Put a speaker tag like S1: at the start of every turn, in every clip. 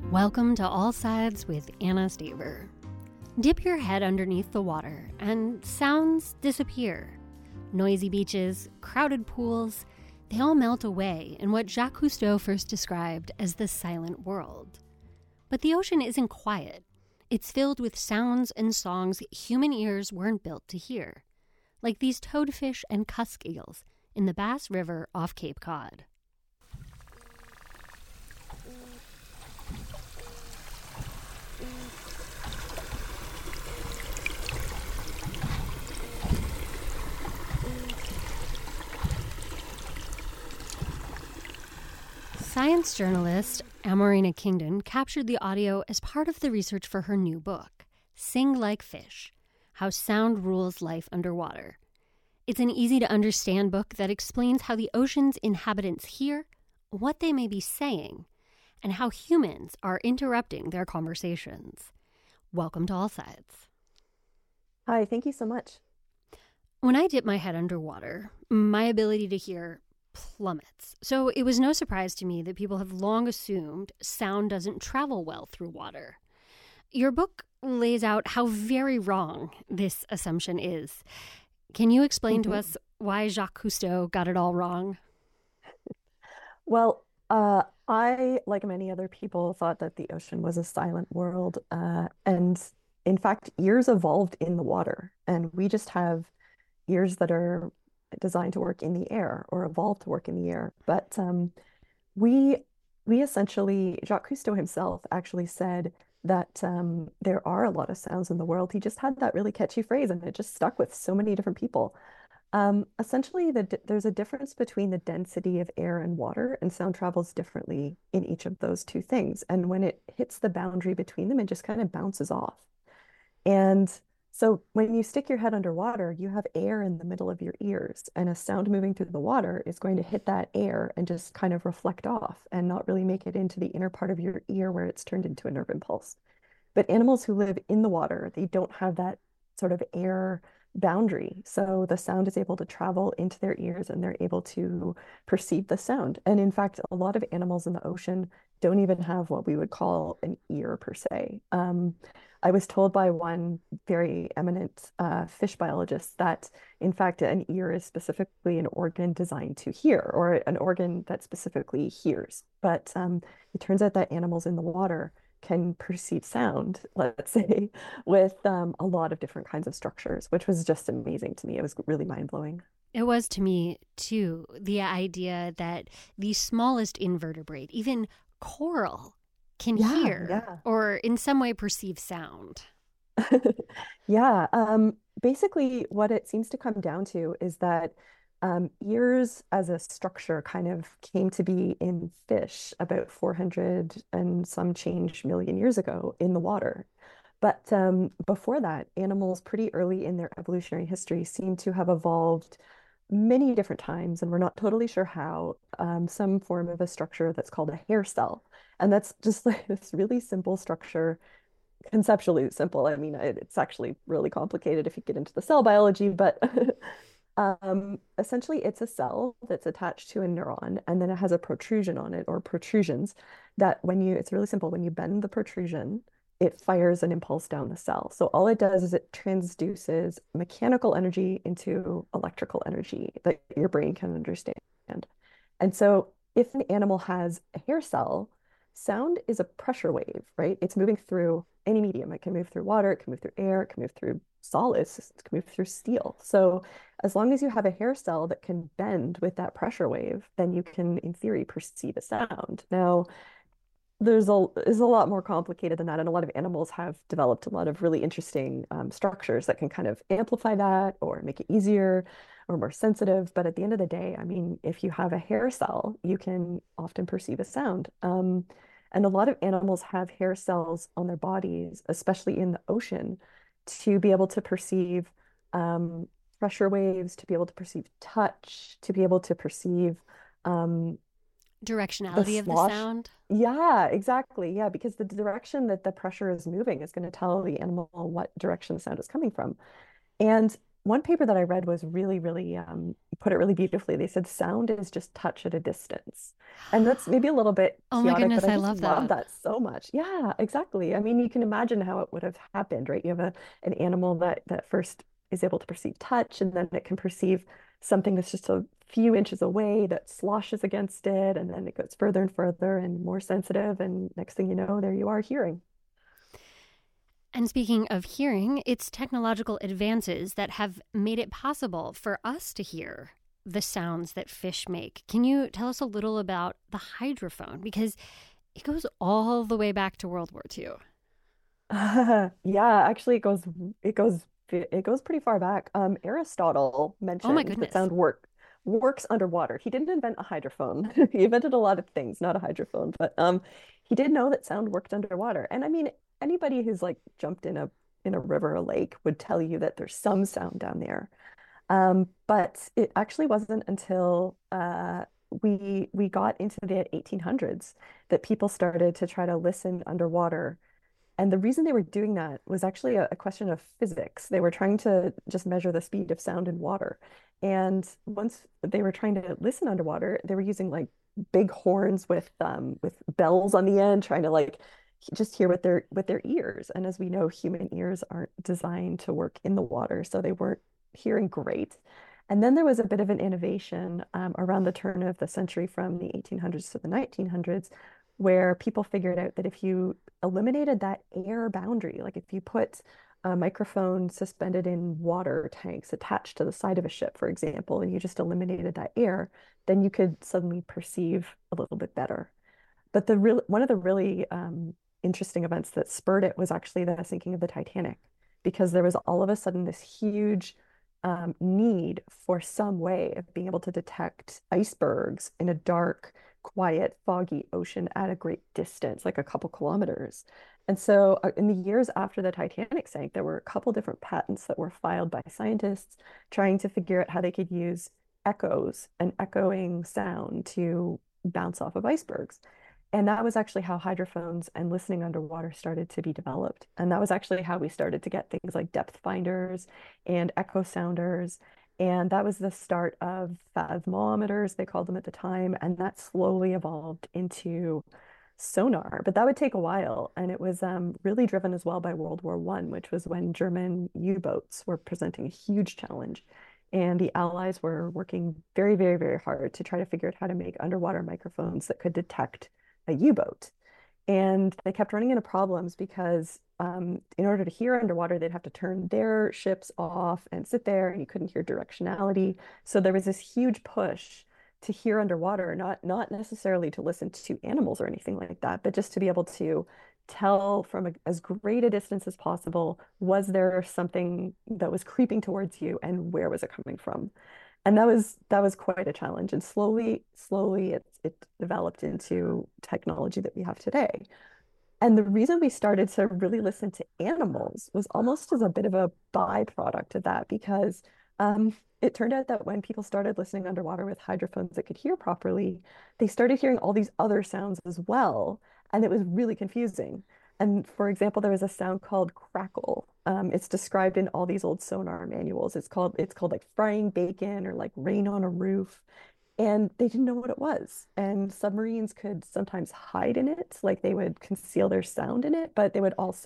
S1: Welcome to All Sides with Anna Staver. Dip your head underneath the water and sounds disappear. Noisy beaches, crowded pools, they all melt away in what Jacques Cousteau first described as the silent world. But the ocean isn't quiet. It's filled with sounds and songs human ears weren't built to hear, like these toadfish and cusk eels in the Bass River off Cape Cod. Science journalist Amorina Kingdon captured the audio as part of the research for her new book, Sing Like Fish: How Sound Rules Life Underwater. It's an easy-to-understand book that explains how the ocean's inhabitants hear, what they may be saying, and how humans are interrupting their conversations. Welcome to All Sides.
S2: Hi, thank you so much.
S1: When I dip my head underwater, my ability to hear plummets. So it was no surprise to me that people have long assumed sound doesn't travel well through water. Your book lays out how very wrong this assumption is. Can you explain to us why Jacques Cousteau got it all wrong?
S2: Well, I, like many other people, thought that the ocean was a silent world. And in fact, ears evolved in the water. And we just have ears that are designed to work in the air or evolved to work in the air. But we essentially, Jacques Cousteau himself actually said that there are a lot of sounds in the world. He just had that really catchy phrase, and it just stuck with so many different people. Essentially, there's a difference between the density of air and water, and sound travels differently in each of those two things. And when it hits the boundary between them, it just kind of bounces off. And so when you stick your head underwater, you have air in the middle of your ears, and a sound moving through the water is going to hit that air and just kind of reflect off and not really make it into the inner part of your ear where it's turned into a nerve impulse. But animals who live in the water, they don't have that sort of air boundary. So the sound is able to travel into their ears and they're able to perceive the sound. And in fact, a lot of animals in the ocean don't even have what we would call an ear per se. I was told by one very eminent fish biologist that, in fact, an ear is specifically an organ designed to hear, or an organ that specifically hears. But it turns out that animals in the water can perceive sound, let's say, with a lot of different kinds of structures, which was just amazing to me. It was really mind-blowing.
S1: It was to me, too, the idea that the smallest invertebrate, even coral, can hear or in some way perceive sound.
S2: Yeah. Basically, what it seems to come down to is that ears as a structure kind of came to be in fish about 400 and some change million years ago in the water. But before that, animals pretty early in their evolutionary history seem to have evolved many different times, and we're not totally sure how, some form of a structure that's called a hair cell. And that's just like this really simple structure, conceptually simple. I mean, it's actually really complicated if you get into the cell biology, but essentially it's a cell that's attached to a neuron, and then it has a protrusion on it, or protrusions, that it's really simple. When you bend the protrusion, it fires an impulse down the cell. So all it does is it transduces mechanical energy into electrical energy that your brain can understand. And so if an animal has a hair cell, sound is a pressure wave, right? It's moving through any medium. It can move through water, it can move through air, it can move through solids, it can move through steel. So as long as you have a hair cell that can bend with that pressure wave, then you can, in theory, perceive a sound. Now, is a lot more complicated than that, and a lot of animals have developed a lot of really interesting structures that can kind of amplify that or make it easier or more sensitive. But at the end of the day, I mean, if you have a hair cell, you can often perceive a sound. And a lot of animals have hair cells on their bodies, especially in the ocean, to be able to perceive pressure waves, to be able to perceive touch, to be able to perceive
S1: directionality of the sound.
S2: Yeah, exactly. Yeah, because the direction that the pressure is moving is going to tell the animal what direction the sound is coming from. And one paper that I read was really, really put it really beautifully. They said sound is just touch at a distance. And that's maybe a little bit
S1: Oh my
S2: chaotic, but
S1: goodness,
S2: I
S1: I
S2: just
S1: love
S2: love
S1: that.
S2: that so much. Yeah, exactly. I mean, you can imagine how it would have happened, right? You have an animal that first is able to perceive touch, and then it can perceive something that's just a few inches away that sloshes against it, and then it goes further and further and more sensitive, and next thing you know, there you are hearing.
S1: And speaking of hearing, it's technological advances that have made it possible for us to hear the sounds that fish make. Can you tell us a little about the hydrophone? Because it goes all the way back to World War II.
S2: Yeah, actually it goes pretty far back. Aristotle
S1: Oh my
S2: mentioned that
S1: goodness.
S2: sound works underwater. He didn't invent a hydrophone. He invented a lot of things, not a hydrophone, but he did know that sound worked underwater. And I mean, anybody who's like jumped in a river or lake would tell you that there's some sound down there. But it actually wasn't until we got into the 1800s that people started to try to listen underwater, and the reason they were doing that was actually a question of physics. They were trying to just measure the speed of sound in water. And once they were trying to listen underwater, they were using like big horns with bells on the end, trying to like just hear with their ears. And as we know, human ears aren't designed to work in the water, so they weren't hearing great. And then there was a bit of an innovation around the turn of the century from the 1800s to the 1900s, where people figured out that if you eliminated that air boundary. Like if you put a microphone suspended in water tanks attached to the side of a ship, for example, and you just eliminated that air, then you could suddenly perceive a little bit better. But one of the really interesting events that spurred it was actually the sinking of the Titanic, because there was all of a sudden this huge need for some way of being able to detect icebergs in a dark, quiet, foggy ocean at a great distance, like a couple kilometers. And so, in the years after the Titanic sank, there were a couple different patents that were filed by scientists trying to figure out how they could use echoes and echoing sound to bounce off of icebergs. And that was actually how hydrophones and listening underwater started to be developed. And that was actually how we started to get things like depth finders and echo sounders. And that was the start of fathmometers, they called them at the time. And that slowly evolved into sonar. But that would take a while. And it was really driven as well by World War One, which was when German U-boats were presenting a huge challenge. And the Allies were working very, very, very hard to try to figure out how to make underwater microphones that could detect a U-boat. And they kept running into problems because in order to hear underwater, they'd have to turn their ships off and sit there, and you couldn't hear directionality. So there was this huge push to hear underwater, not necessarily to listen to animals or anything like that, but just to be able to tell from as great a distance as possible, was there something that was creeping towards you, and where was it coming from? And that was quite a challenge. And slowly it developed into technology that we have today. And the reason we started to really listen to animals was almost as a bit of a byproduct of that, because it turned out that when people started listening underwater with hydrophones that could hear properly, they started hearing all these other sounds as well. And it was really confusing. And for example, there was a sound called crackle. It's described in all these old sonar manuals. It's called like frying bacon or like rain on a roof, and they didn't know what it was. And submarines could sometimes hide in it, like they would conceal their sound in it, but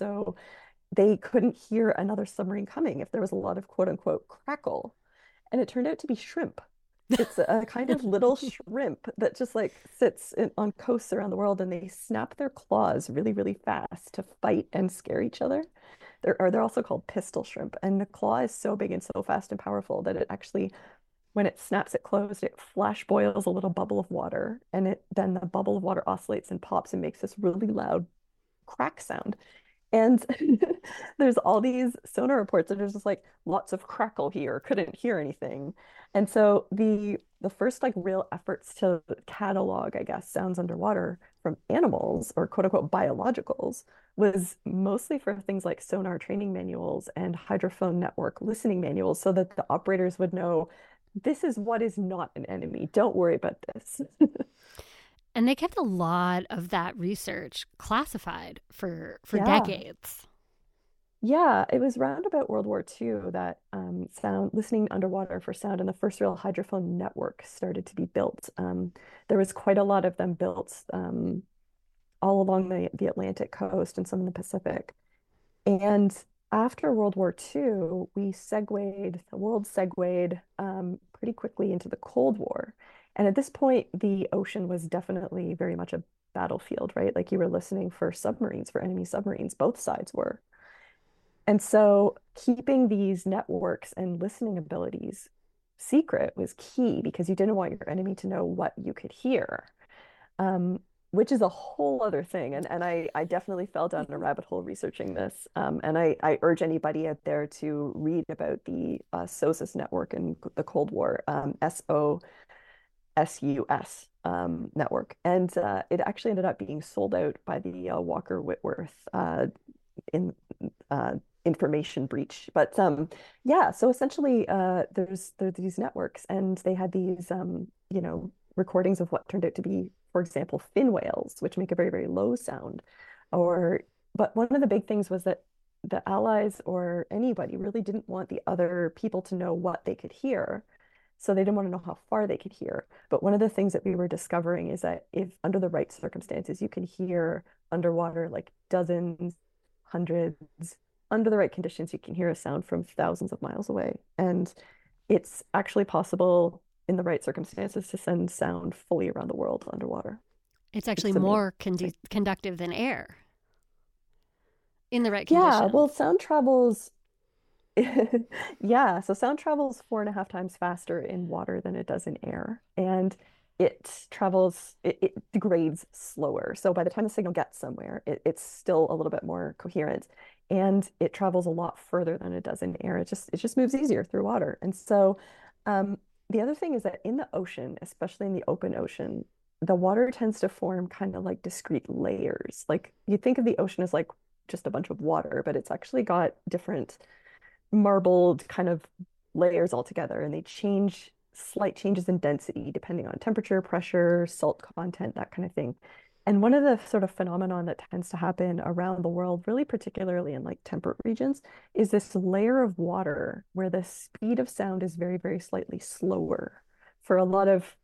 S2: they couldn't hear another submarine coming if there was a lot of quote unquote crackle. And it turned out to be shrimp. It's a kind of little shrimp that just like on coasts around the world, and they snap their claws really, really fast to fight and scare each other. They're also called pistol shrimp. And the claw is so big and so fast and powerful that it actually, when it snaps it closed, it flash boils a little bubble of water, and then the bubble of water oscillates and pops and makes this really loud crack sound. And there's all these sonar reports that there's just like lots of crackle here, couldn't hear anything. And so the first like real efforts to catalog, I guess, sounds underwater from animals or quote unquote biologicals was mostly for things like sonar training manuals and hydrophone network listening manuals, so that the operators would know this is what is not an enemy. Don't worry about this.
S1: And they kept a lot of that research classified for
S2: Yeah.
S1: decades.
S2: Yeah, it was round about World War II that sound listening underwater for sound and the first real hydrophone network started to be built. There was quite a lot of them built all along the Atlantic coast and some in the Pacific. And after World War II, the world segued pretty quickly into the Cold War. And at this point, the ocean was definitely very much a battlefield, right? Like you were listening for submarines, for enemy submarines, both sides were. And so keeping these networks and listening abilities secret was key because you didn't want your enemy to know what you could hear, um, which is a whole other thing. And I definitely fell down a rabbit hole researching this. And I urge anybody out there to read about the SOSUS network in the Cold War, SOSUS network. And it actually ended up being sold out by the Walker Whitworth in information breach. But yeah, so essentially there's these networks and they had these recordings of what turned out to be, for example, fin whales, which make a very, very low sound. Or but one of the big things was that the Allies or anybody really didn't want the other people to know what they could hear. So they didn't want to know how far they could hear. But one of the things that we were discovering is that if under the right circumstances, you can hear underwater like dozens, hundreds, under the right conditions, you can hear a sound from thousands of miles away. And it's actually possible in the right circumstances to send sound fully around the world underwater.
S1: It's actually
S2: It's amazing.
S1: more conductive than air in the right
S2: Yeah, well,
S1: conditions.
S2: sound travels. Yeah, so sound travels 4.5 times faster in water than it does in air. And it degrades slower. So by the time the signal gets somewhere, it's still a little bit more coherent. And it travels a lot further than it does in air. It just moves easier through water. And so the other thing is that in the ocean, especially in the open ocean, the water tends to form kind of like discrete layers. Like you think of the ocean as like just a bunch of water, but it's actually got different marbled kind of layers all together, and they change slight changes in density depending on temperature, pressure, salt content, that kind of thing. And one of the sort of phenomenon that tends to happen around the world, really particularly in like temperate regions, is this layer of water where the speed of sound is very, very slightly slower for a lot of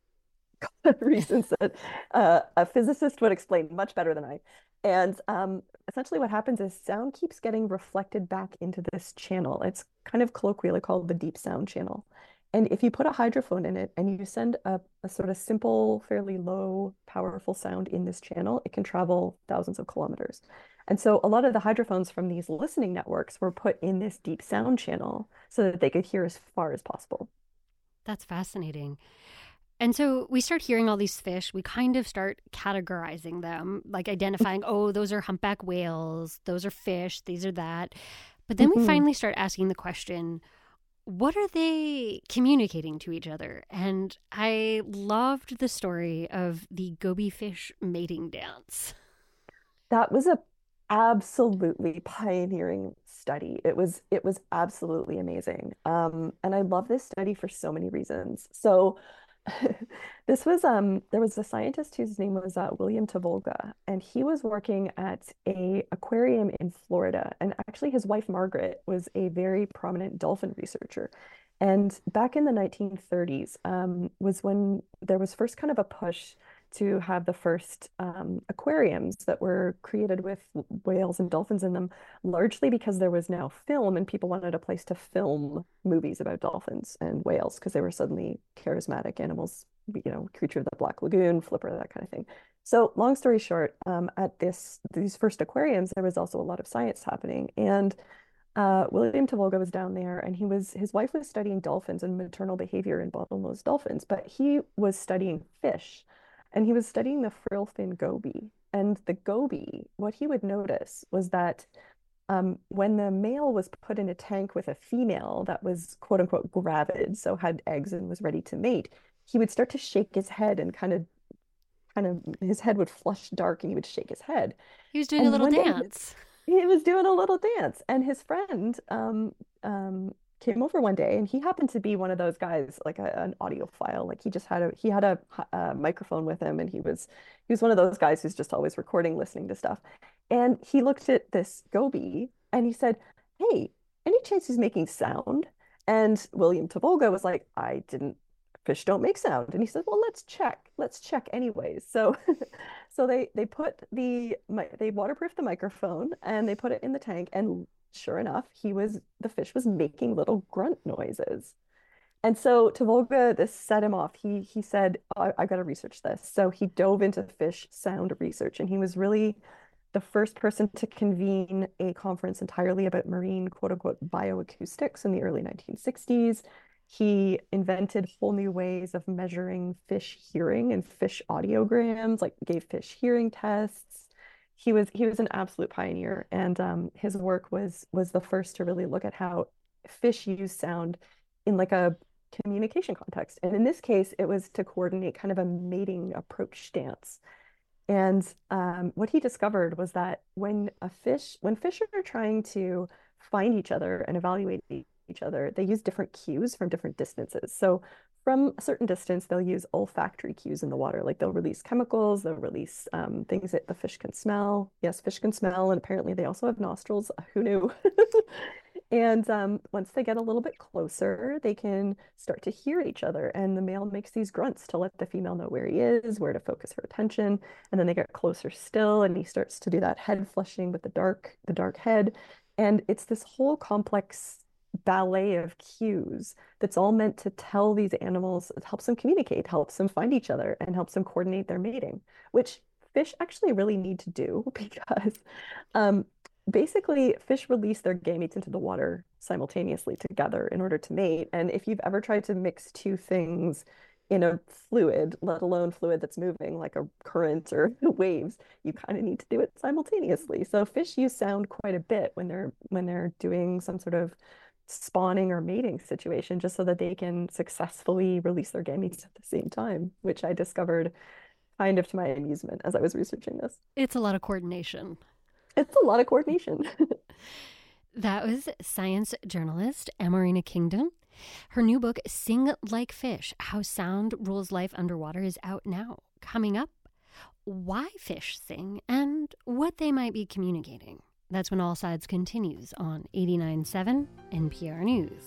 S2: reasons that a physicist would explain much better than I. And essentially, what happens is sound keeps getting reflected back into this channel. It's kind of colloquially called the deep sound channel. And if you put a hydrophone in it and you send a sort of simple, fairly low, powerful sound in this channel, it can travel thousands of kilometers. And so a lot of the hydrophones from these listening networks were put in this deep sound channel so that they could hear as far as possible.
S1: That's fascinating. And so we start hearing all these fish. We kind of start categorizing them, like identifying, oh, those are humpback whales, those are fish, these are that. But then we
S2: Mhm.
S1: finally start asking the question, what are they communicating to each other? And I loved the story of the goby fish mating dance.
S2: That was a absolutely pioneering study. It was absolutely amazing. And I love this study for so many reasons. So this was there was a scientist whose name was William Tavolga, and he was working at a aquarium in Florida. And actually his wife Margaret was a very prominent dolphin researcher. And back in the 1930s was when there was first kind of a push to have the first aquariums that were created with whales and dolphins in them, largely because there was now film and people wanted a place to film movies about dolphins and whales because they were suddenly charismatic animals, Creature of the Black Lagoon, Flipper, that kind of thing. So, long story short, at these first aquariums, there was also a lot of science happening, and William Tavoga was down there, and his wife was studying dolphins and maternal behavior in bottlenose dolphins, but he was studying fish, and he was studying the frillfin goby. And the goby, what he would notice was that when the male was put in a tank with a female that was quote unquote gravid, so had eggs and was ready to mate, he would start to shake his head and kind of his head would flush dark and he would shake his head.
S1: He was doing a
S2: And
S1: little
S2: one day
S1: dance.
S2: he was doing a little dance, and his friend came over one day, and he happened to be one of those guys, like an audiophile. Like he had a microphone with him, and he was one of those guys who's just always recording, listening to stuff. And he looked at this goby, and he said, hey, any chance he's making sound? And William Tavoga was like, I didn't, fish don't make sound. And he said, well, let's check. Let's check anyways. So so they put they waterproofed the microphone and they put it in the tank. And sure enough, the fish was making little grunt noises. And so to Volga, this set him off. He said, I got to research this. So he dove into fish sound research, and he was really the first person to convene a conference entirely about marine quote unquote bioacoustics in the early 1960s. He invented whole new ways of measuring fish hearing and fish audiograms, like gave fish hearing tests. He was an absolute pioneer, and his work was the first to really look at how fish use sound in like a communication context. And in this case, it was to coordinate kind of a mating approach stance. And what he discovered was that when fish are trying to find each other and evaluate each other, they use different cues from different distances. So from a certain distance, they'll use olfactory cues in the water, like they'll release chemicals, they'll release things that the fish can smell. Yes, fish can smell, and apparently they also have nostrils. Who knew? And once they get a little bit closer, they can start to hear each other. And the male makes these grunts to let the female know where he is, where to focus her attention. And then they get closer still, and he starts to do that head flushing with the dark head. And it's this whole complex ballet of cues that's all meant to tell these animals, it helps them communicate, helps them find each other, and helps them coordinate their mating, which fish actually really need to do because um, basically fish release their gametes into the water simultaneously together in order to mate. And if you've ever tried to mix two things in a fluid, let alone fluid that's moving like a current or waves, you kind of need to do it simultaneously. So fish use sound quite a bit when they're doing some sort of spawning or mating situation, just so that they can successfully release their gametes at the same time, which I discovered kind of to my amusement as I was researching this.
S1: It's a lot of coordination.
S2: It's a lot of coordination.
S1: That was science journalist Amarina Kingdon. Her new book, Sing Like Fish, How Sound Rules Life Underwater, is out now. Coming up, why fish sing and what they might be communicating. That's when All Sides continues on 89.7 NPR News.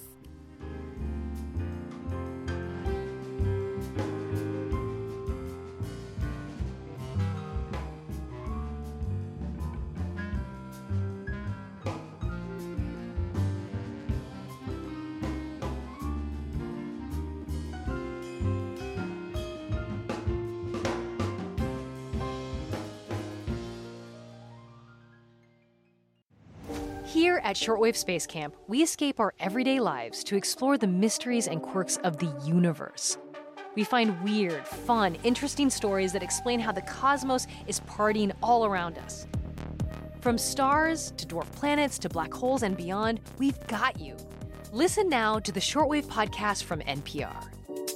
S3: Here at Shortwave Space Camp, we escape our everyday lives to explore the mysteries and quirks of the universe. We find weird, fun, interesting stories that explain how the cosmos is partying all around us. From stars to dwarf planets to black holes and beyond, we've got you. Listen now to the Shortwave Podcast from NPR.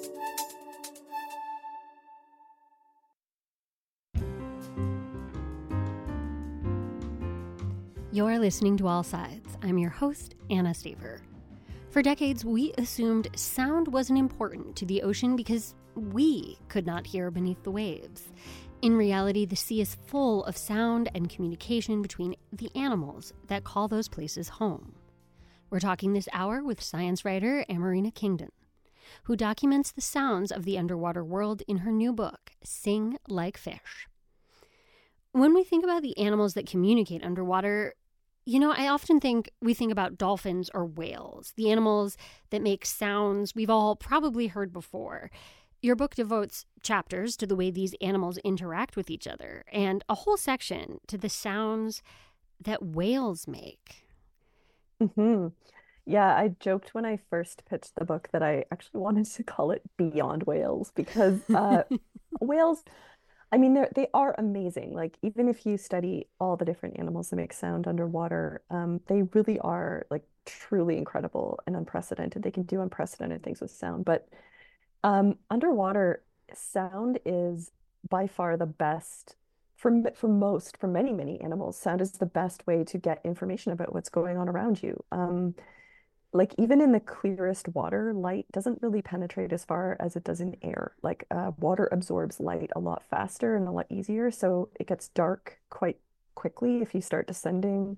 S1: You're listening to All Sides. I'm your host, Anna Staver. For decades, we assumed sound wasn't important to the ocean because we could not hear beneath the waves. In reality, the sea is full of sound and communication between the animals that call those places home. We're talking this hour with science writer Amarina Kingdon, who documents the sounds of the underwater world in her new book, Sing Like Fish. When we think about the animals that communicate underwater, I often think we think about dolphins or whales, the animals that make sounds we've all probably heard before. Your book devotes chapters to the way these animals interact with each other, and a whole section to the sounds that whales make.
S2: Hmm. Yeah, I joked when I first pitched the book that I actually wanted to call it Beyond Whales because whales, I mean, they are amazing. Like, even if you study all the different animals that make sound underwater, they really are like truly incredible and unprecedented. They can do unprecedented things with sound. But underwater, sound is by far the best for many animals. Sound is the best way to get information about what's going on around you. Like even in the clearest water, light doesn't really penetrate as far as it does in air. Like water absorbs light a lot faster and a lot easier, so it gets dark quite quickly if you start descending.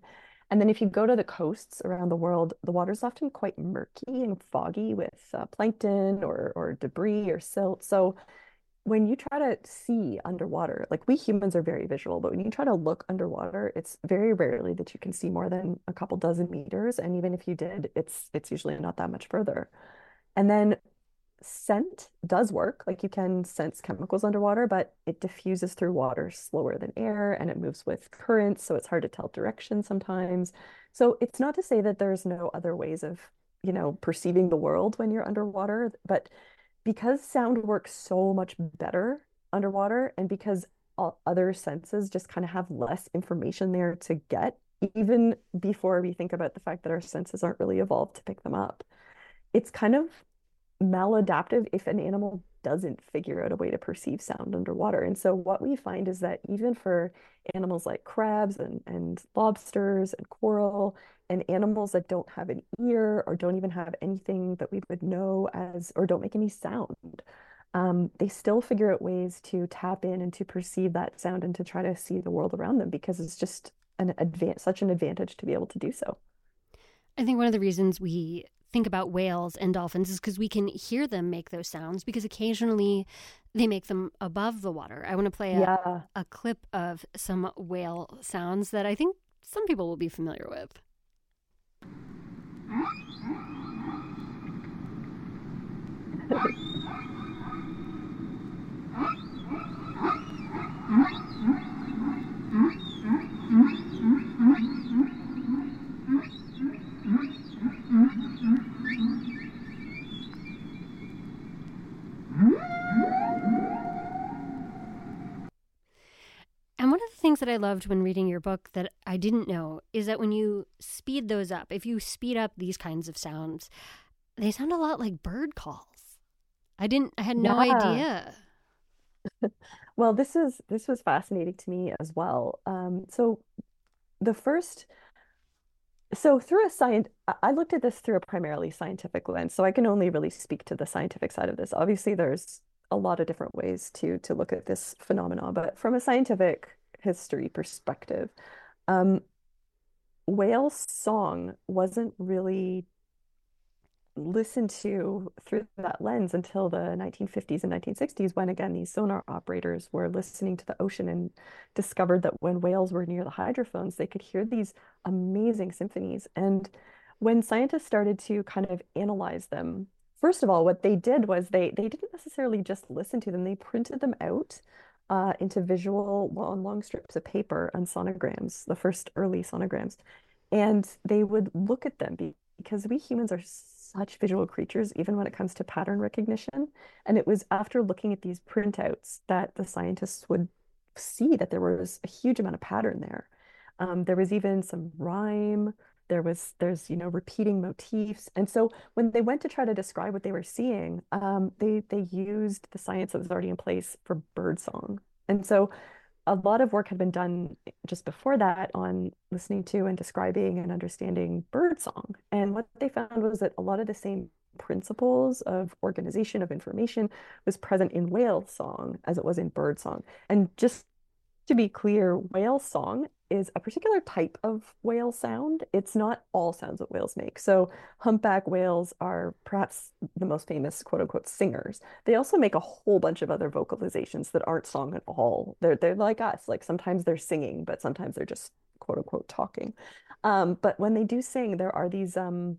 S2: And then if you go to the coasts around the world, the water's often quite murky and foggy with plankton or debris or silt. So when you try to see underwater, like we humans are very visual, but when you try to look underwater, it's very rarely that you can see more than a couple dozen meters. And even if you did, it's usually not that much further. And then scent does work. Like you can sense chemicals underwater, but it diffuses through water slower than air and it moves with currents, so it's hard to tell direction sometimes. So it's not to say that there's no other ways of, perceiving the world when you're underwater, but because sound works so much better underwater and because all other senses just kind of have less information there to get, even before we think about the fact that our senses aren't really evolved to pick them up, it's kind of maladaptive if an animal doesn't figure out a way to perceive sound underwater. And so what we find is that even for animals like crabs and lobsters and coral and animals that don't have an ear or don't even have anything that we would know as, or don't make any sound, they still figure out ways to tap in and to perceive that sound and to try to see the world around them because it's just such an advantage to be able to do so.
S1: I think one of the reasons we think about whales and dolphins is because we can hear them make those sounds because occasionally they make them above the water. I want to play a clip of some whale sounds that I think some people will be familiar with. And one of the things that I loved when reading your book that I didn't know is that when you speed those up, if you speed up these kinds of sounds, they sound a lot like bird calls. I had no idea.
S2: Well, this was fascinating to me as well. Through I looked at this through a primarily scientific lens, so I can only really speak to the scientific side of this. Obviously, there's a lot of different ways to look at this phenomenon, but from a scientific history perspective, whale song wasn't really listened to through that lens until the 1950s and 1960s, when again these sonar operators were listening to the ocean and discovered that when whales were near the hydrophones, they could hear these amazing symphonies. And when scientists started to kind of analyze them, first of all, what they did was they didn't necessarily just listen to them, they printed them out into visual long strips of paper on sonograms, the first early sonograms. And they would look at them because we humans are such visual creatures, even when it comes to pattern recognition. And it was after looking at these printouts that the scientists would see that there was a huge amount of pattern there. There was even some rhyme. There's repeating motifs. And so when they went to try to describe what they were seeing, they used the science that was already in place for birdsong. And so a lot of work had been done just before that on listening to and describing and understanding birdsong. And what they found was that a lot of the same principles of organization of information was present in whale song as it was in birdsong. And just to be clear, whale song is a particular type of whale sound. It's not all sounds that whales make. So humpback whales are perhaps the most famous quote unquote singers. They also make a whole bunch of other vocalizations that aren't song at all. They're like us. Like sometimes they're singing, but sometimes they're just quote unquote talking. But when they do sing, there are these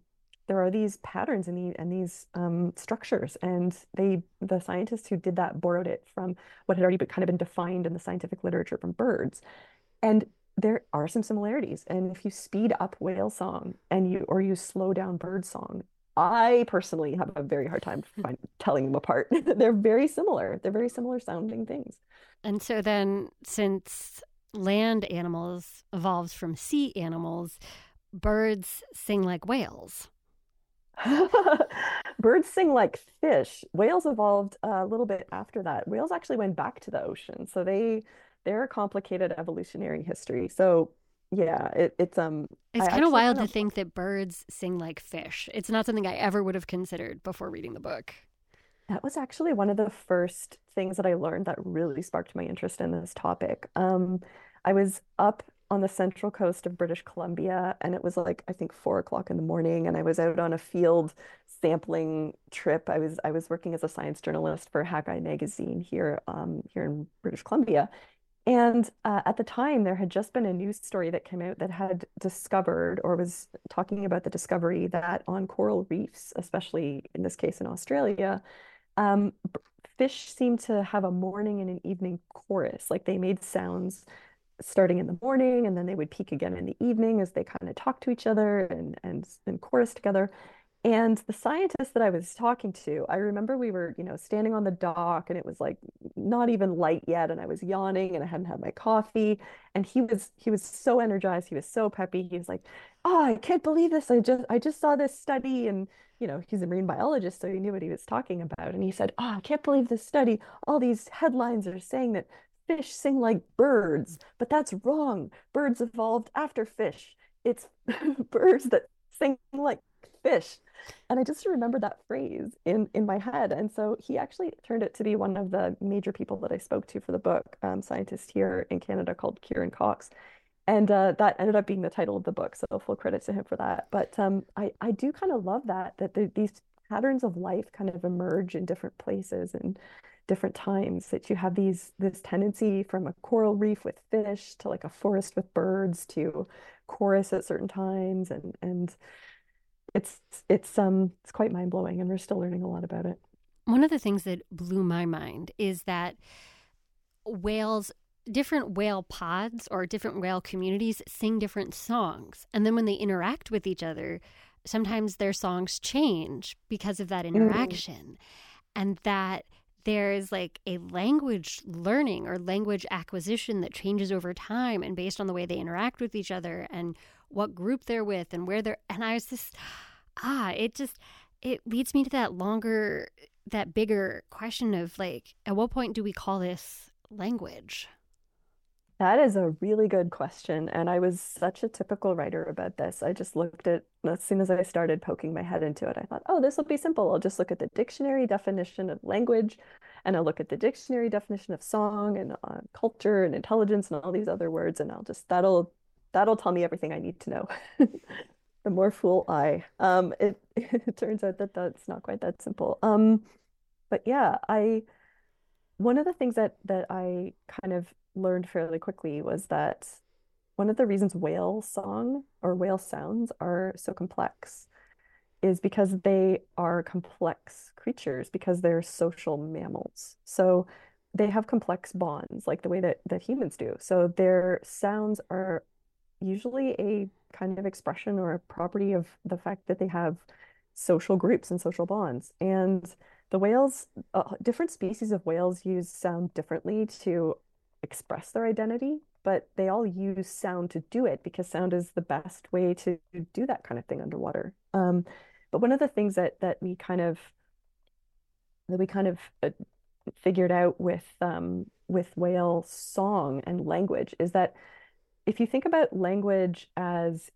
S2: patterns and these structures, and the scientists who did that borrowed it from what had already kind of been defined in the scientific literature from birds. And there are some similarities. And if you speed up whale song and you slow down bird song, I personally have a very hard time telling them apart. They're very similar. They're very similar sounding things.
S1: And so then, since land animals evolved from sea animals, birds sing like whales.
S2: Birds sing like fish. Whales evolved a little bit after that. Whales actually went back to the ocean. So they're a complicated evolutionary history. So yeah, it's
S1: kind of wild to think that birds sing like fish. It's not something I ever would have considered before reading the book.
S2: That was actually one of the first things that I learned that really sparked my interest in this topic. I was up on the central coast of British Columbia, and it was like I think 4 o'clock in the morning, and I was out on a field sampling trip. I was working as a science journalist for Hackeye magazine here in British Columbia. And at the time, there had just been a news story that came out that had discovered or was talking about the discovery that on coral reefs, especially in this case in Australia, um, fish seem to have a morning and an evening chorus. Like they made sounds starting in the morning, and then they would peak again in the evening as they kind of talk to each other and chorus together. And the scientist that I was talking to, I remember we were, standing on the dock, and it was like not even light yet, and I was yawning and I hadn't had my coffee. And he was so energized, he was so peppy. He was like, "Oh, I can't believe this. I just saw this study." And he's a marine biologist, so he knew what he was talking about. And he said, "Oh, I can't believe this study. All these headlines are saying that fish sing like birds, but that's wrong. Birds evolved after fish. It's birds that sing like fish." And I just remember that phrase in my head. And so he actually turned it to be one of the major people that I spoke to for the book, scientist here in Canada called Kieran Cox. And that ended up being the title of the book. So full credit to him for that. But I do kind of love that these patterns of life kind of emerge in different places and different times, that you have this tendency from a coral reef with fish to like a forest with birds to chorus at certain times. And it's it's quite mind-blowing, and we're still learning a lot about it.
S1: One of the things that blew my mind is that whales, different whale pods or different whale communities sing different songs. And then when they interact with each other, sometimes their songs change because of that interaction. And that there's like a language learning or language acquisition that changes over time and based on the way they interact with each other and what group they're with and where they're, and I was just, it leads me to that bigger question of like, at what point do we call this language?
S2: That is a really good question. And I was such a typical writer about this. I just looked at, as soon as I started poking my head into it, I thought, oh, this will be simple. I'll just look at the dictionary definition of language, and I'll look at the dictionary definition of song and culture and intelligence and all these other words. And that'll tell me everything I need to know. The more fool I. It turns out that that's not quite that simple. But yeah, one of the things that I kind of learned fairly quickly was that one of the reasons whale song or whale sounds are so complex is because they are complex creatures, because they're social mammals. So they have complex bonds like the way that humans do. So their sounds are usually a kind of expression or a property of the fact that they have social groups and social bonds. And the whales, different species of whales use sound differently to express their identity, but they all use sound to do it because sound is the best way to do that kind of thing underwater. But one of the things that we kind of figured out with whale song and language is that if you think about language as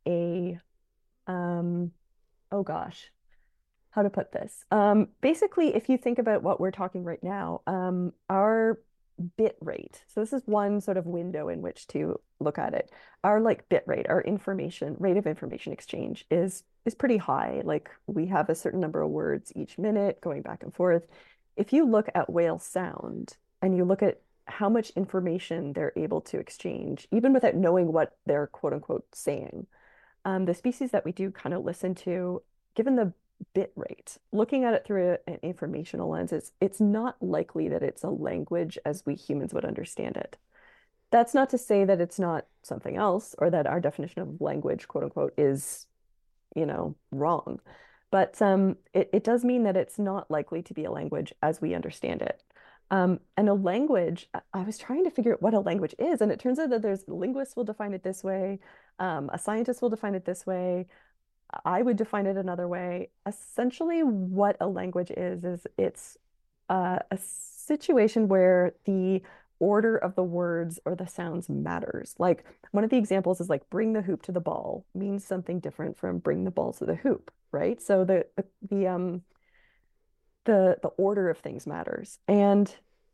S2: oh gosh, how to put this? Basically, if you think about what we're talking right now, our bit rate. So this is one sort of window in which to look at it. Our like bit rate, our rate of information exchange is pretty high. Like we have a certain number of words each minute going back and forth. If you look at whale sound and you look at how much information they're able to exchange, even without knowing what they're quote unquote saying, the species that we do kind of listen to, given the bit rate, looking at it through an informational lens, it's not likely that it's a language as we humans would understand it. That's not to say that it's not something else or that our definition of language, quote unquote, is, wrong. But it does mean that it's not likely to be a language as we understand it. And a language, I was trying to figure out what a language is, and it turns out that there's linguists will define it this way, a scientist will define it this way, I would define it another way. Essentially, what a language is it's a situation where the order of the words or the sounds matters. Like one of the examples is like bring the hoop to the ball means something different from bring the ball to the hoop, right? So the order of things matters. And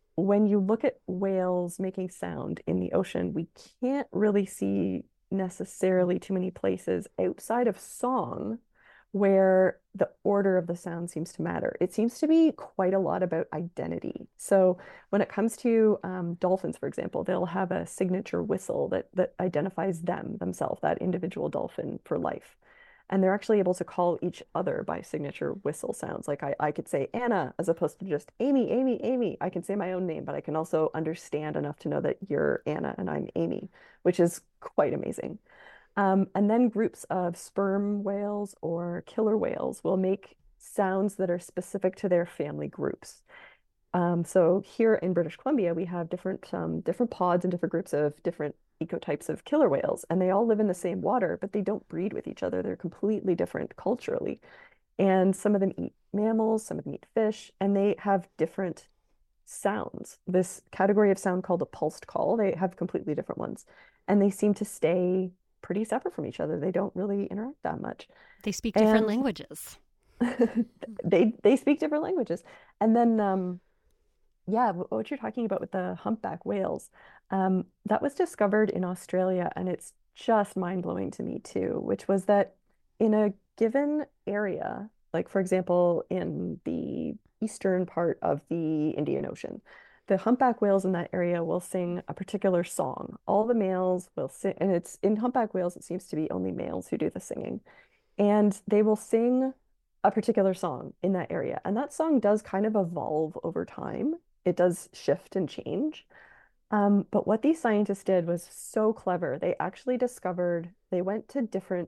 S2: when you look at whales making sound in the ocean, we can't really see necessarily too many places outside of song where the order of the sound seems to matter. It seems to be quite a lot about identity. So when it comes to dolphins, for example, they'll have a signature whistle that identifies themselves, that individual dolphin for life. And they're actually able to call each other by signature whistle sounds. Like I could say Anna as opposed to just Amy, Amy, Amy. I can say my own name, but I can also understand enough to know that you're Anna and I'm Amy, which is quite amazing. And then groups of sperm whales or killer whales will make sounds that are specific to their family groups. So here in British Columbia, we have different pods and different groups of different ecotypes of killer whales, and they all live in the same water, but they don't breed with each other. They're completely different culturally. And some of them eat mammals, some of them eat fish, and they have different sounds. This category of sound called a pulsed call, they have completely different ones. And they seem to stay pretty separate from each other. They don't really interact that much.
S1: They speak different languages.
S2: They speak different languages. And then yeah, what you're talking about with the humpback whales, that was discovered in Australia, and it's just mind-blowing to me too, which was that in a given area, like for example, in the eastern part of the Indian Ocean, the humpback whales in that area will sing a particular song. All the males will sing, and it's in humpback whales, it seems to be only males who do the singing. And they will sing a particular song in that area. And that song does kind of evolve over time. It does shift and change. But what these scientists did was so clever. They actually discovered, they went to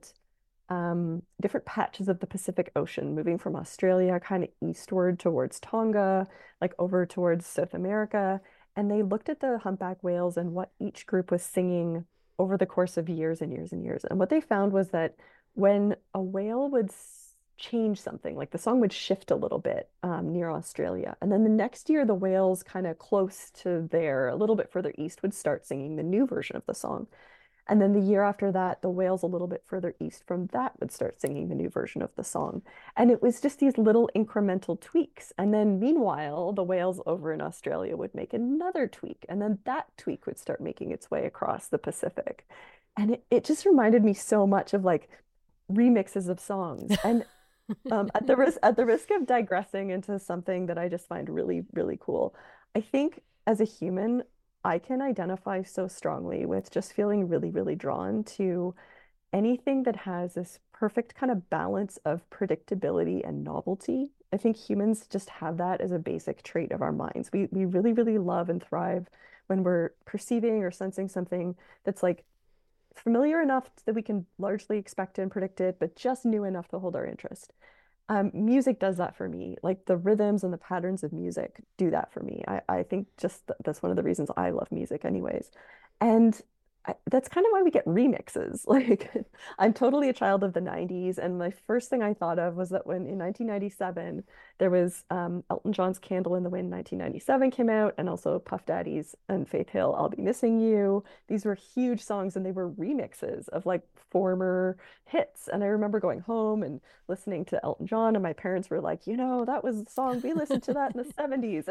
S2: different patches of the Pacific Ocean, moving from Australia kind of eastward towards Tonga, like over towards South America. And they looked at the humpback whales and what each group was singing over the course of years and years and years. And what they found was that when a whale would change something, like the song would shift a little bit near Australia. And then the next year, the whales kind of close to there, a little bit further east, would start singing the new version of the song. And then the year after that, the whales a little bit further east from that would start singing the new version of the song. And it was just these little incremental tweaks. And then meanwhile, the whales over in Australia would make another tweak. And then that tweak would start making its way across the Pacific. And it just reminded me so much of like remixes of songs. And at the risk of digressing into something that I just find really, really cool, I think as a human, I can identify so strongly with just feeling really, really drawn to anything that has this perfect kind of balance of predictability and novelty. I think humans just have that as a basic trait of our minds. We really, really love and thrive when we're perceiving or sensing something that's like familiar enough that we can largely expect and predict it, but just new enough to hold our interest. Music does that for me. Like the rhythms and the patterns of music do that for me. I think just that's one of the reasons I love music anyways. And that's kind of why we get remixes. Like I'm totally a child of the 90s. And my first thing I thought of was that when in 1997, there was Elton John's Candle in the Wind 1997 came out, and also Puff Daddy's and Faith Hill, I'll Be Missing You. These were huge songs, and they were remixes of like former hits. And I remember going home and listening to Elton John, and my parents were like, you know, that was the song, we listened to that in the 70s.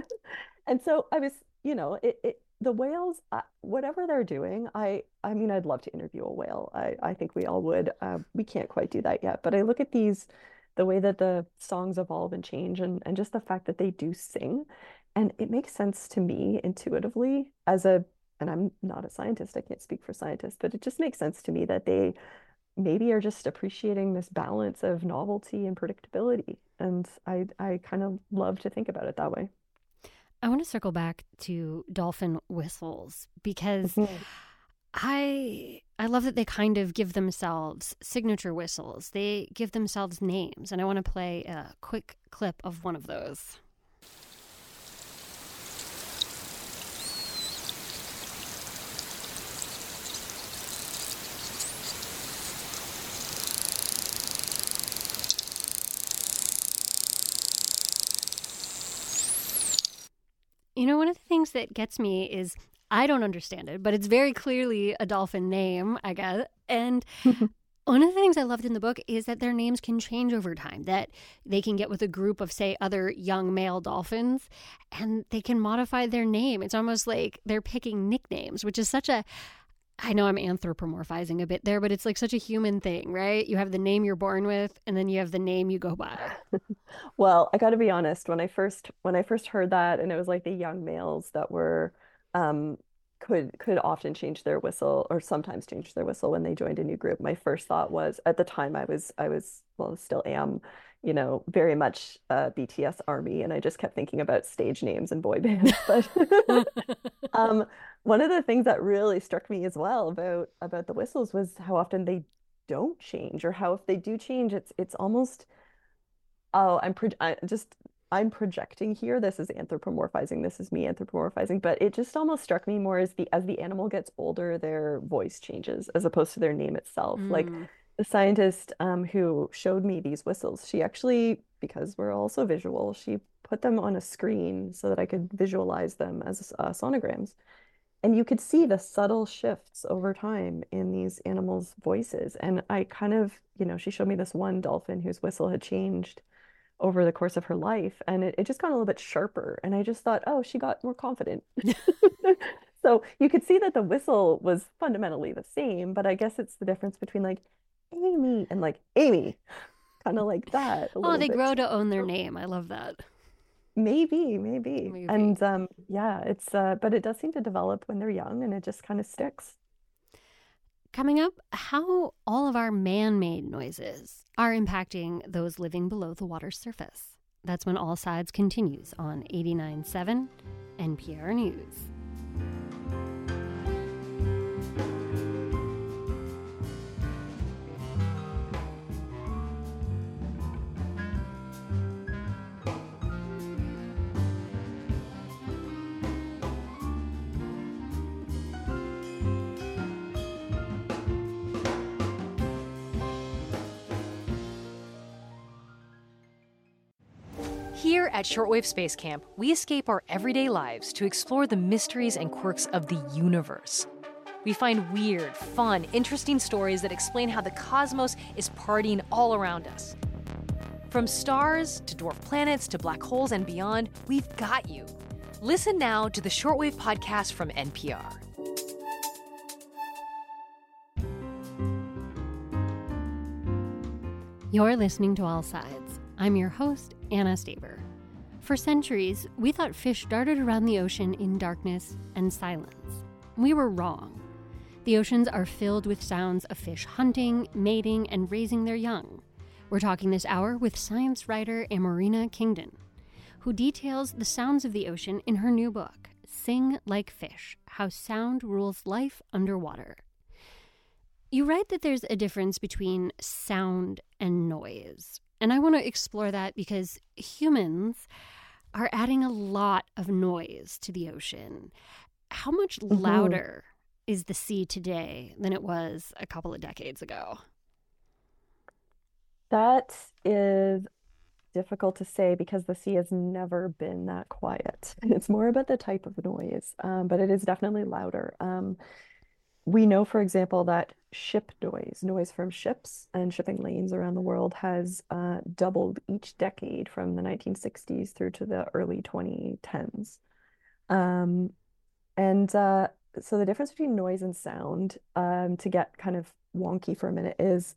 S2: And so I was, you know, the whales, whatever they're doing, I mean, I'd love to interview a whale. I think we all would. We can't quite do that yet, but I look at the way that the songs evolve and change, and just the fact that they do sing, and it makes sense to me intuitively and I'm not a scientist, I can't speak for scientists, but it just makes sense to me that they maybe are just appreciating this balance of novelty and predictability. And I kind of love to think about it that way.
S1: I want to circle back to dolphin whistles because I love that they kind of give themselves signature whistles. They give themselves names, and I want to play a quick clip of one of those. You know, one of the things that gets me is I don't understand it, but it's very clearly a dolphin name, I guess. And One of the things I loved in the book is that their names can change over time, that they can get with a group of, say, other young male dolphins, and they can modify their name. It's almost like they're picking nicknames, which is such a, I know I'm anthropomorphizing a bit there, but it's like such a human thing, right? You have the name you're born with, and then you have the name you go by.
S2: Well, I got to be honest, when I first heard that, and it was like the young males that were um could often change their whistle, or sometimes change their whistle when they joined a new group. My first thought was, at the time I was well, still am, very much BTS Army, and I just kept thinking about stage names and boy bands. But um one of the things that really struck me as well about the whistles was how often they don't change, or how if they do change, it's almost, oh, I'm projecting here. This is anthropomorphizing. This is me anthropomorphizing, but it just almost struck me more as the animal gets older, their voice changes as opposed to their name itself. Like
S1: Mm.
S2: the scientist who showed me these whistles, she actually, because we're also visual, she put them on a screen so that I could visualize them as sonograms. And you could see the subtle shifts over time in these animals' voices. And I kind of, she showed me this one dolphin whose whistle had changed over the course of her life, and it just got a little bit sharper. And I just thought, oh, she got more confident. So you could see that the whistle was fundamentally the same, but I guess it's the difference between like Amy and like Amy, kind of like that a
S1: Oh,
S2: little
S1: they
S2: bit.
S1: grow to own their name. I love that.
S2: Maybe.
S1: Maybe.
S2: And yeah, it's but it does seem to develop when they're young, and it just kind of sticks.
S1: Coming up, how all of our man-made noises are impacting those living below the water's surface. That's when All Sides continues on 89.7 NPR News.
S3: Here at Shortwave Space Camp, we escape our everyday lives to explore the mysteries and quirks of the universe. We find weird, fun, interesting stories that explain how the cosmos is partying all around us. From stars to dwarf planets to black holes and beyond, we've got you. Listen now to the Shortwave Podcast from NPR.
S1: You're listening to All Sides. I'm your host, Anna Staver. For centuries, we thought fish darted around the ocean in darkness and silence. We were wrong. The oceans are filled with sounds of fish hunting, mating, and raising their young. We're talking this hour with science writer Amarina Kingdon, who details the sounds of the ocean in her new book, Sing Like Fish: How Sound Rules Life Underwater. You write that there's a difference between sound and noise. And I want to explore that because humans are adding a lot of noise to the ocean. How much louder is the sea today than it was a couple of decades ago?
S2: That is difficult to say because the sea has never been that quiet. It's more about the type of noise, but it is definitely louder. We know, for example, that ship noise from ships and shipping lanes around the world has doubled each decade from the 1960s through to the early 2010s. And so the difference between noise and sound, to get kind of wonky for a minute, is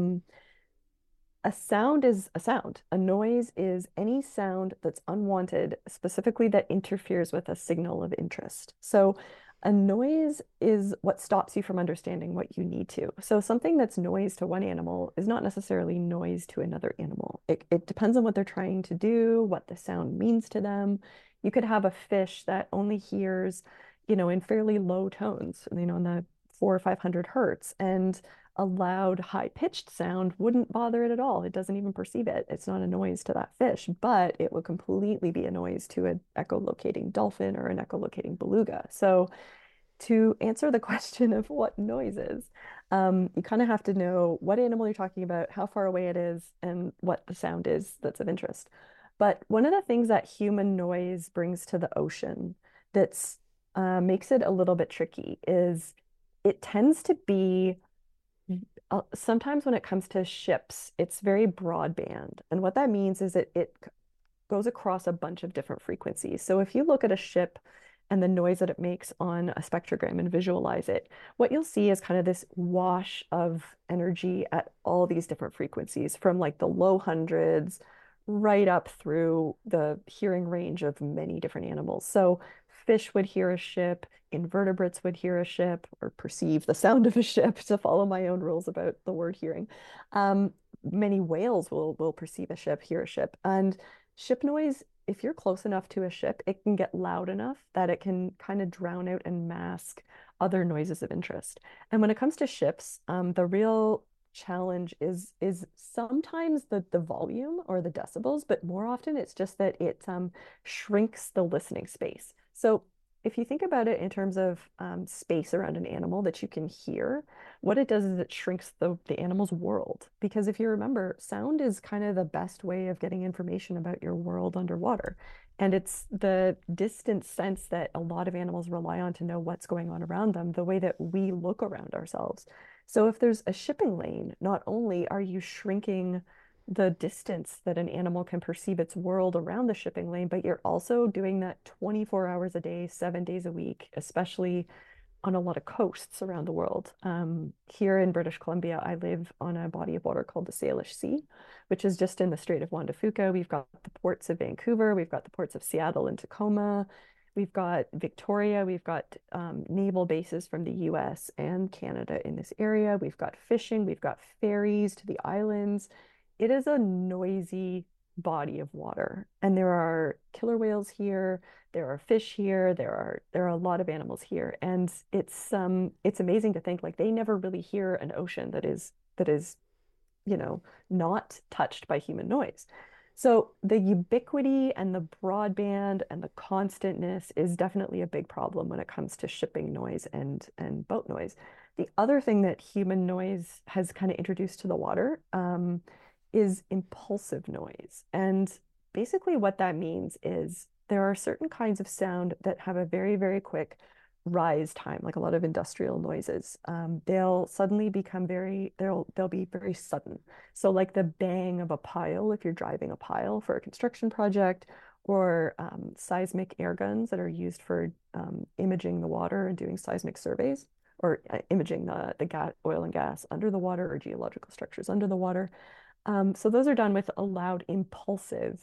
S2: a sound is a sound. A noise is any sound that's unwanted, specifically that interferes with a signal of interest. So a noise is what stops you from understanding what you need to. So something that's noise to one animal is not necessarily noise to another animal. It depends on what they're trying to do, what the sound means to them. You could have a fish that only hears, in fairly low tones, in the 400 or 500 hertz, and a loud, high-pitched sound wouldn't bother it at all. It doesn't even perceive it. It's not a noise to that fish, but it would completely be a noise to an echolocating dolphin or an echolocating beluga. So to answer the question of what noise is, you kind of have to know what animal you're talking about, how far away it is, and what the sound is that's of interest. But one of the things that human noise brings to the ocean that's makes it a little bit tricky is it tends to be Sometimes when it comes to ships, it's very broadband. And what that means is it goes across a bunch of different frequencies. So if you look at a ship and the noise that it makes on a spectrogram and visualize it, what you'll see is kind of this wash of energy at all these different frequencies, from like the low hundreds right up through the hearing range of many different animals. So fish would hear a ship, invertebrates would hear a ship or perceive the sound of a ship, to follow my own rules about the word hearing. Many whales will perceive a ship, hear a ship. And ship noise, if you're close enough to a ship, it can get loud enough that it can kind of drown out and mask other noises of interest. And when it comes to ships, the real challenge is sometimes the volume or the decibels, but more often it's just that it shrinks the listening space. So if you think about it in terms of space around an animal that you can hear, what it does is it shrinks the animal's world. Because if you remember, sound is kind of the best way of getting information about your world underwater. And it's the distance sense that a lot of animals rely on to know what's going on around them, the way that we look around ourselves. So if there's a shipping lane, not only are you shrinking the distance that an animal can perceive its world around the shipping lane, but you're also doing that 24 hours a day, 7 days a week, especially on a lot of coasts around the world. Here in British Columbia, I live on a body of water called the Salish Sea, which is just in the Strait of Juan de Fuca. We've got the ports of Vancouver, we've got the ports of Seattle and Tacoma, we've got Victoria, we've got naval bases from the US and Canada in this area. We've got fishing, we've got ferries to the islands. It is a noisy body of water, and there are killer whales here, there are fish here, there are a lot of animals here, and it's amazing to think like they never really hear an ocean that is not touched by human noise. So the ubiquity and the broadband and the constantness is definitely a big problem when it comes to shipping noise and boat noise. The other thing that human noise has kind of introduced to the water is impulsive noise. And basically what that means is there are certain kinds of sound that have a very, very quick rise time, like a lot of industrial noises. They'll suddenly become they'll be very sudden. So like the bang of a pile, if you're driving a pile for a construction project, or seismic air guns that are used for imaging the water and doing seismic surveys, or imaging the oil and gas under the water or geological structures under the water. So those are done with a loud, impulsive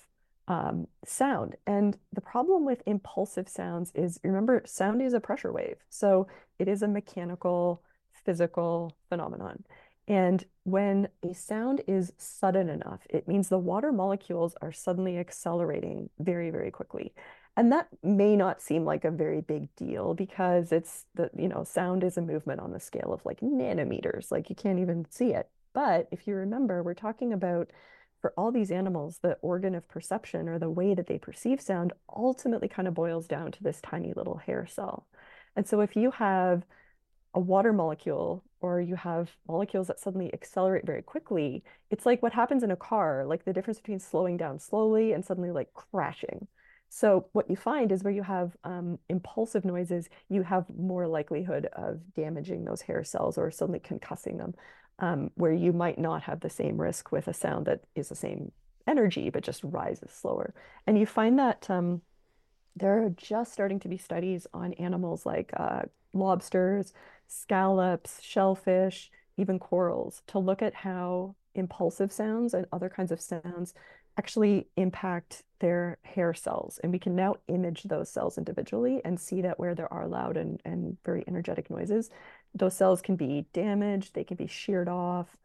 S2: sound. And the problem with impulsive sounds is, remember, sound is a pressure wave. So it is a mechanical, physical phenomenon. And when a sound is sudden enough, it means the water molecules are suddenly accelerating very, very quickly. And that may not seem like a very big deal because sound is a movement on the scale of like nanometers, like you can't even see it. But if you remember, we're talking about, for all these animals, the organ of perception, or the way that they perceive sound, ultimately kind of boils down to this tiny little hair cell. And so if you have a water molecule, or you have molecules that suddenly accelerate very quickly, it's like what happens in a car, like the difference between slowing down slowly and suddenly like crashing. So what you find is where you have impulsive noises, you have more likelihood of damaging those hair cells or suddenly concussing them, where you might not have the same risk with a sound that is the same energy, but just rises slower. And you find that there are just starting to be studies on animals like lobsters, scallops, shellfish, even corals, to look at how impulsive sounds and other kinds of sounds actually impact their hair cells. And we can now image those cells individually and see that where there are loud and very energetic noises, those cells can be damaged, they can be sheared off.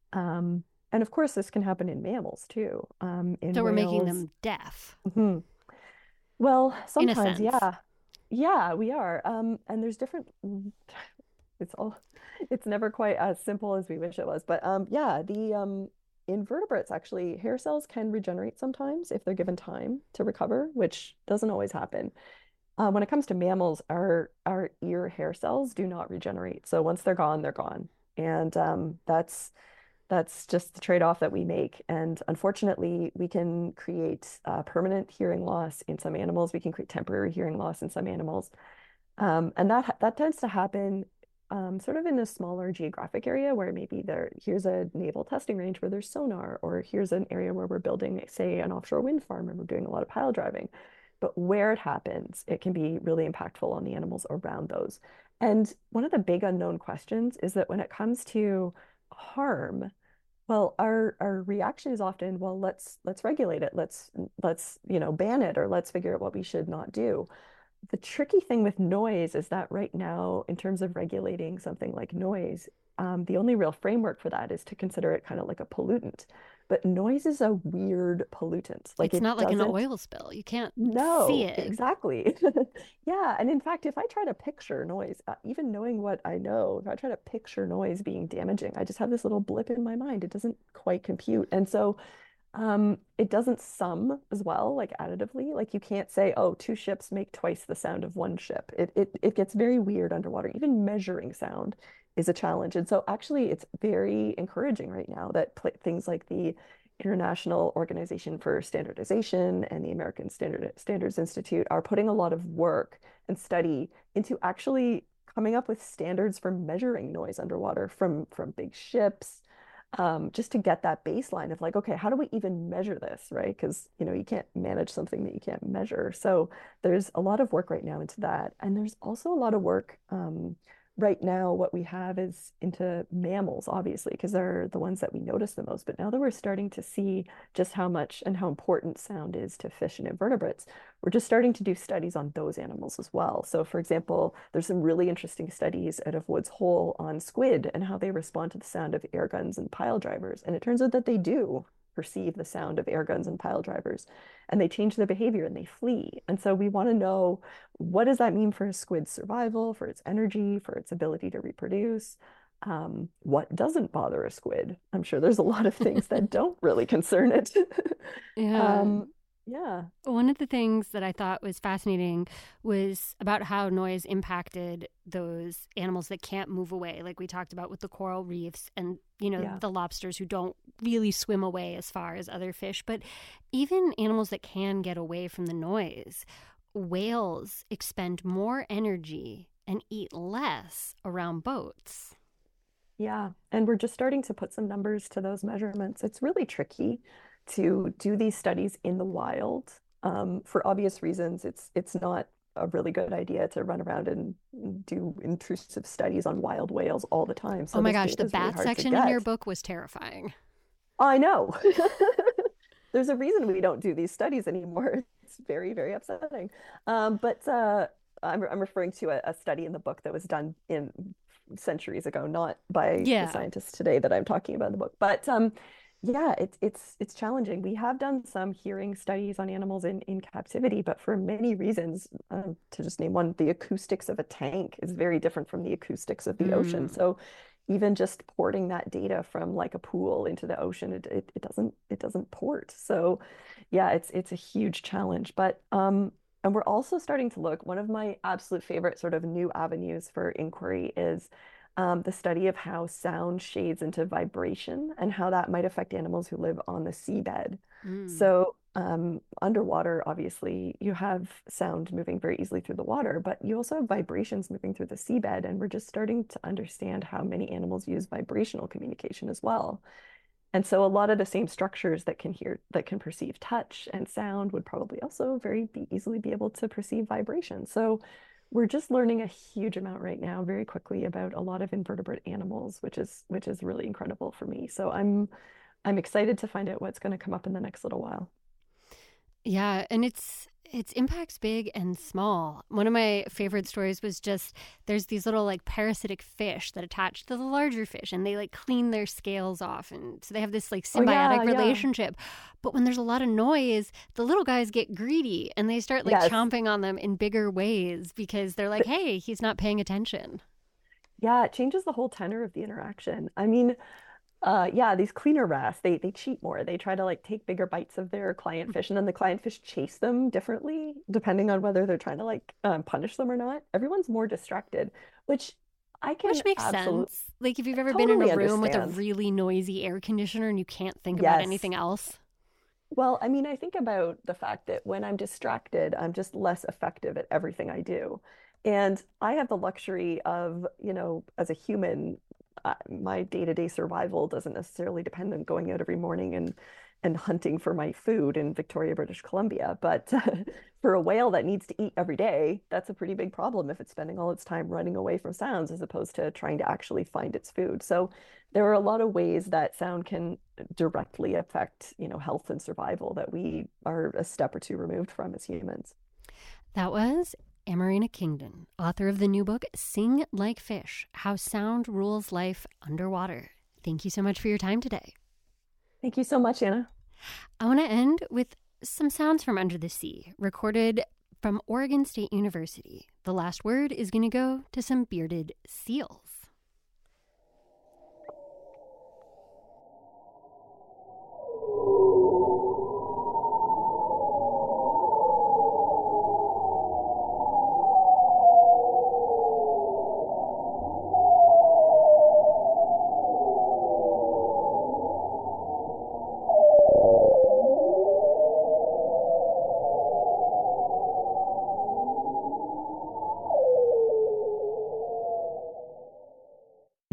S2: And of course, this can happen in mammals too.
S1: So we're making them deaf.
S2: Mm-hmm. Well,
S1: in a
S2: sometimes,
S1: sense.
S2: yeah. Yeah, we are. And there's different, it's never quite as simple as we wish it was. But yeah, the invertebrates, actually, hair cells can regenerate sometimes if they're given time to recover, which doesn't always happen. When it comes to mammals, our ear hair cells do not regenerate. So once they're gone, they're gone. And that's just the trade-off that we make. And unfortunately, we can create permanent hearing loss in some animals. We can create temporary hearing loss in some animals. And that tends to happen sort of in a smaller geographic area where maybe here's a naval testing range where there's sonar, or here's an area where we're building, say, an offshore wind farm and we're doing a lot of pile driving. But where it happens, it can be really impactful on the animals around those. And one of the big unknown questions is that when it comes to harm, well, our reaction is often, well, let's regulate it. Let's ban it, or let's figure out what we should not do. The tricky thing with noise is that right now, in terms of regulating something like noise, the only real framework for that is to consider it kind of like a pollutant. But noise is a weird pollutant. Like
S1: it's
S2: it
S1: not like an
S2: doesn't.
S1: oil spill. You can't see
S2: No,
S1: it.
S2: exactly. Yeah, and in fact, if I try to picture noise, even knowing what I know, if I try to picture noise being damaging, I just have this little blip in my mind. It doesn't quite compute. And so it doesn't sum as well, like additively. Like you can't say, oh, two ships make twice the sound of one ship. It gets very weird underwater. Even measuring sound is a challenge. And so actually it's very encouraging right now that things like the International Organization for Standardization and the American Standards Institute are putting a lot of work and study into actually coming up with standards for measuring noise underwater from big ships, just to get that baseline of like, okay, how do we even measure this, right? Because you can't manage something that you can't measure. So there's a lot of work right now into that, and there's also a lot of work right now. What we have is into mammals, obviously, because they're the ones that we notice the most. But now that we're starting to see just how much and how important sound is to fish and invertebrates, we're just starting to do studies on those animals as well. So, for example, there's some really interesting studies out of Woods Hole on squid and how they respond to the sound of air guns and pile drivers. And it turns out that they do perceive the sound of air guns and pile drivers, and they change their behavior and they flee. And so we want to know, what does that mean for a squid's survival, for its energy, for its ability to reproduce? What doesn't bother a squid? I'm sure there's a lot of things that don't really concern it.
S1: Yeah.
S2: Yeah.
S1: One of the things that I thought was fascinating was about how noise impacted those animals that can't move away, like we talked about with the coral reefs and,
S2: Yeah.
S1: the lobsters who don't really swim away as far as other fish. But even animals that can get away from the noise, whales expend more energy and eat less around boats.
S2: Yeah, and we're just starting to put some numbers to those measurements. It's really tricky to do these studies in the wild. For obvious reasons, it's not a really good idea to run around and do intrusive studies on wild whales all the time. So
S1: Oh my
S2: this
S1: gosh,
S2: data
S1: the
S2: is really
S1: bat
S2: hard to
S1: section in your
S2: get.
S1: book was terrifying.
S2: I know. There's a reason we don't do these studies anymore. It's very, very upsetting. But I'm referring to a study in the book that was done in centuries ago, not by the
S1: Yeah.
S2: scientists today that I'm talking about in the book. But yeah, it's challenging. We have done some hearing studies on animals in captivity, but for many reasons, to just name one, the acoustics of a tank is very different from the acoustics of the ocean.
S1: Mm.
S2: So even just porting that data from like a pool into the ocean, it doesn't port. So yeah, it's a huge challenge. But and we're also starting to look, one of my absolute favorite sort of new avenues for inquiry is the study of how sound shades into vibration and how that might affect animals who live on the seabed.
S1: Mm.
S2: So underwater, obviously, you have sound moving very easily through the water, but you also have vibrations moving through the seabed. And we're just starting to understand how many animals use vibrational communication as well. And so a lot of the same structures that can perceive touch and sound would probably also easily be able to perceive vibration. So we're just learning a huge amount right now, very quickly, about a lot of invertebrate animals, which is really incredible for me. So I'm excited to find out what's going to come up in the next little while.
S1: Yeah, and its impact's big and small. One of my favorite stories was just there's these little like parasitic fish that attach to the larger fish and they like clean their scales off, and so they have this like
S2: Oh
S1: symbiotic
S2: yeah, yeah.
S1: relationship. But when there's a lot of noise, the little guys get greedy and they start like
S2: Yes.
S1: chomping on them in bigger ways because they're like, "Hey, he's not paying attention."
S2: Yeah, it changes the whole tenor of the interaction. I mean, yeah, these cleaner wrasse, they cheat more. They try to like take bigger bites of their client fish, and then the client fish chase them differently depending on whether they're trying to like punish them or not. Everyone's more distracted, which I can
S1: Which makes
S2: absolutely
S1: sense. Like if you've ever been in a
S2: totally
S1: room with a
S2: understand.
S1: really noisy air conditioner and you can't think about
S2: Yes.
S1: anything else.
S2: Well, I mean, I think about the fact that when I'm distracted, I'm just less effective at everything I do. And I have the luxury of, as a human, my day-to-day survival doesn't necessarily depend on going out every morning and hunting for my food in Victoria, British Columbia. But for a whale that needs to eat every day, that's a pretty big problem if it's spending all its time running away from sounds as opposed to trying to actually find its food. So there are a lot of ways that sound can directly affect, health and survival that we are a step or two removed from as humans.
S1: That was Amarina Kingdon, author of the new book, Sing Like Fish, How Sound Rules Life Underwater. Thank you so much for your time today.
S2: Thank you so much, Anna.
S1: I want to end with some sounds from under the sea, recorded from Oregon State University. The last word is going to go to some bearded seals.